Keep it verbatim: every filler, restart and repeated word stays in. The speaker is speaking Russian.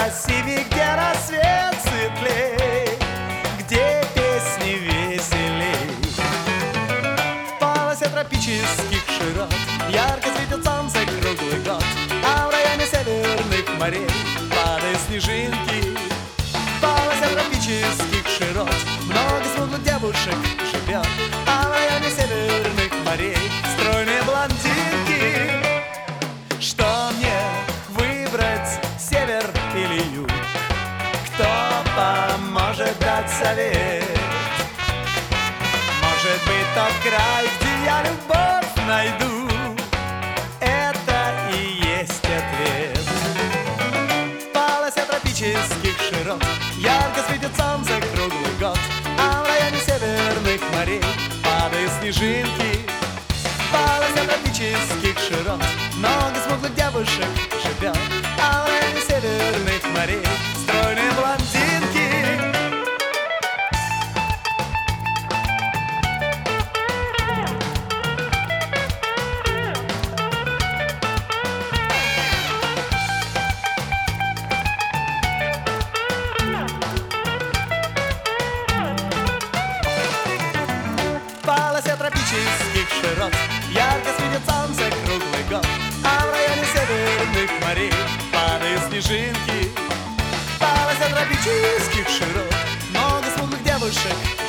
красивей, где рассвет светлей, где песни веселей. В полосе тропических широт ярко светит солнце круглый год, а в районе северных морей падают снежинки. В полосе тропических широт много смуглых девушек живет, а в районе северных морей стройные блондинки. Что мне выбрать, север или юг? Кто поможет дать совет? Может быть, тот край, где я любовь найду? Это и есть ответ. В полосе тропических широт ярко светит солнце круглый год, а в районе северных морей падают снежинки. В полосе тропических широт много смуглых девушек живет, а в районе северных морей стройные блондинки. В полосе тропических широт ярко светит солнце круглый год, а в районе северных морей падают снежинки. В полосе тропических широт много смуглых девушек